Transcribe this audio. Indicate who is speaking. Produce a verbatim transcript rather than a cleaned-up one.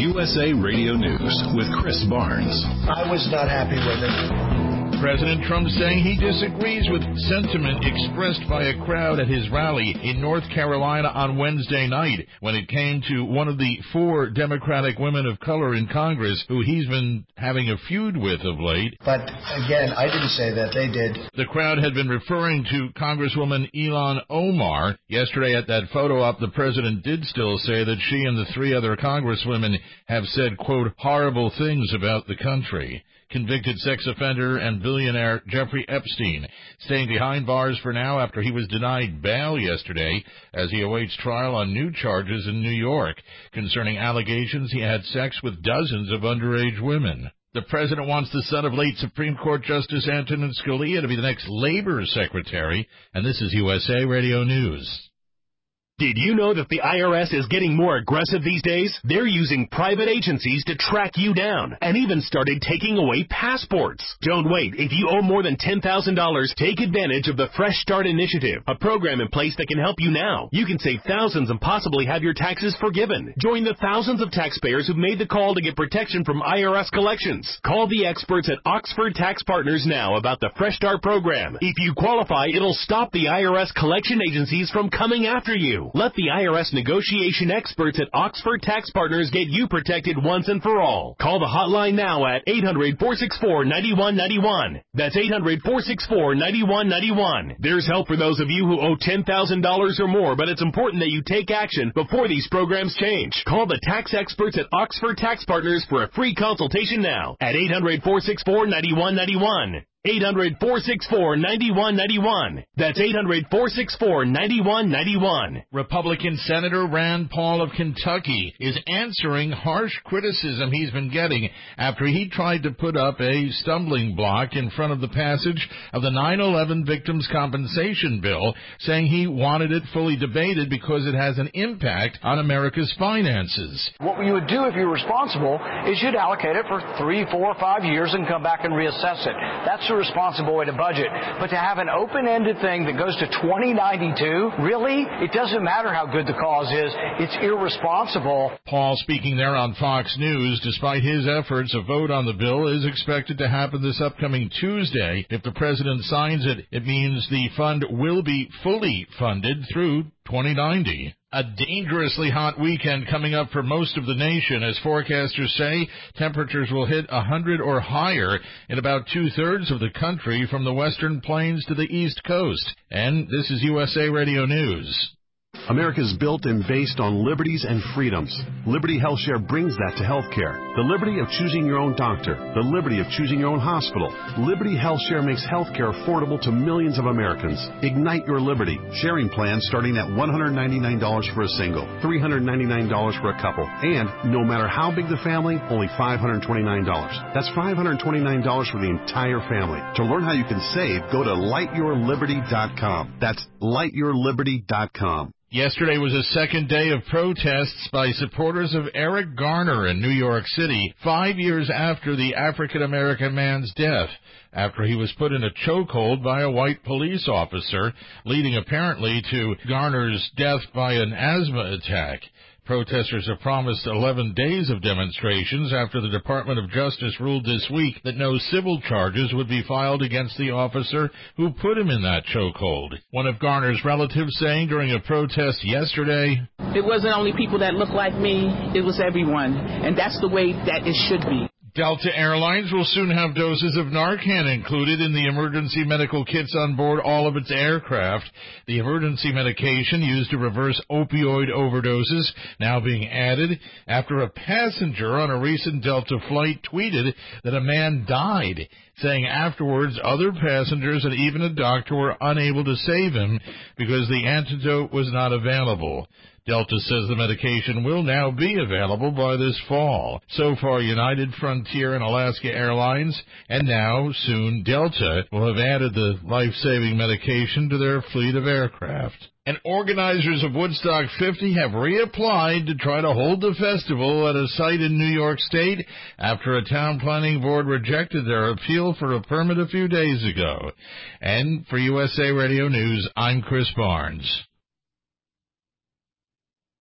Speaker 1: U S A Radio News with Chris Barnes.
Speaker 2: I was not happy with it.
Speaker 3: President Trump saying he disagrees with sentiment expressed by a crowd at his rally in North Carolina on Wednesday night when it came to one of the four Democratic women of color in Congress who he's been having a feud with of late.
Speaker 2: But again, I didn't say that. They did.
Speaker 3: The crowd had been referring to Congresswoman Ilhan Omar. Yesterday at that photo op, the president did still say that she and the three other congresswomen have said, quote, horrible things about the country. Convicted sex offender and billionaire Jeffrey Epstein staying behind bars for now after he was denied bail yesterday as he awaits trial on new charges in New York concerning allegations he had sex with dozens of underage women. The president wants the son of late Supreme Court Justice Antonin Scalia to be the next labor secretary, and this is U S A Radio News.
Speaker 4: Did you know that the I R S is getting more aggressive these days? They're using private agencies to track you down and even started taking away passports. Don't wait. If you owe more than ten thousand dollars, take advantage of the Fresh Start Initiative, a program in place that can help you now. You can save thousands and possibly have your taxes forgiven. Join the thousands of taxpayers who've made the call to get protection from I R S collections. Call the experts at Oxford Tax Partners now about the Fresh Start program. If you qualify, it'll stop the I R S collection agencies from coming after you. Let the I R S negotiation experts at Oxford Tax Partners get you protected once and for all. Call the hotline now at eight hundred, four six four, nine one nine one. That's eight hundred, four six four, nine one nine one. There's help for those of you who owe ten thousand dollars or more, but it's important that you take action before these programs change. Call the tax experts at Oxford Tax Partners for a free consultation now at eight hundred, four six four, nine one nine one. eight hundred, four six four, nine one nine one. That's eight hundred, four six four, nine one nine one.
Speaker 3: Republican Senator Rand Paul of Kentucky is answering harsh criticism he's been getting after he tried to put up a stumbling block in front of the passage of the nine eleven Victims' Compensation Bill, saying he wanted it fully debated because it has an impact on America's finances.
Speaker 5: What you would do if you're responsible is you'd allocate it for three, four, five years and come back and reassess it. That's a responsible way to budget. But to have an open-ended thing that goes to twenty ninety-two, really? It doesn't matter how good the cause is. It's irresponsible.
Speaker 3: Paul speaking there on Fox News. Despite his efforts, a vote on the bill is expected to happen this upcoming Tuesday. If the president signs it, it means the fund will be fully funded through twenty ninety. A dangerously hot weekend coming up for most of the nation. As forecasters say, temperatures will hit one hundred or higher in about two-thirds of the country from the western plains to the east coast. And this is U S A Radio News.
Speaker 6: America's built and based on liberties and freedoms. Liberty HealthShare brings that to healthcare. The liberty of choosing your own doctor. The liberty of choosing your own hospital. Liberty HealthShare makes healthcare affordable to millions of Americans. Ignite your liberty. Sharing plans starting at one hundred ninety-nine dollars for a single, three hundred ninety-nine dollars for a couple, and no matter how big the family, only five hundred twenty-nine dollars. That's five hundred twenty-nine dollars for the entire family. To learn how you can save, go to light your liberty dot com. That's light your liberty dot com.
Speaker 3: Yesterday was a second day of protests by supporters of Eric Garner in New York City, five years after the African-American man's death, after he was put in a chokehold by a white police officer, leading apparently to Garner's death by an asthma attack. Protesters have promised eleven days of demonstrations after the Department of Justice ruled this week that no civil charges would be filed against the officer who put him in that chokehold. One of Garner's relatives saying during a protest yesterday,
Speaker 7: "It wasn't only people that look like me, it was everyone, and that's the way that it should be."
Speaker 3: Delta Airlines will soon have doses of Narcan included in the emergency medical kits on board all of its aircraft. The emergency medication used to reverse opioid overdoses now being added after a passenger on a recent Delta flight tweeted that a man died, saying afterwards other passengers and even a doctor were unable to save him because the antidote was not available. Delta says the medication will now be available by this fall. So far, United, Frontier, and Alaska Airlines, and now, soon, Delta, will have added the life-saving medication to their fleet of aircraft. And organizers of Woodstock fifty have reapplied to try to hold the festival at a site in New York State after a town planning board rejected their appeal for a permit a few days ago. And for U S A Radio News, I'm Chris Barnes.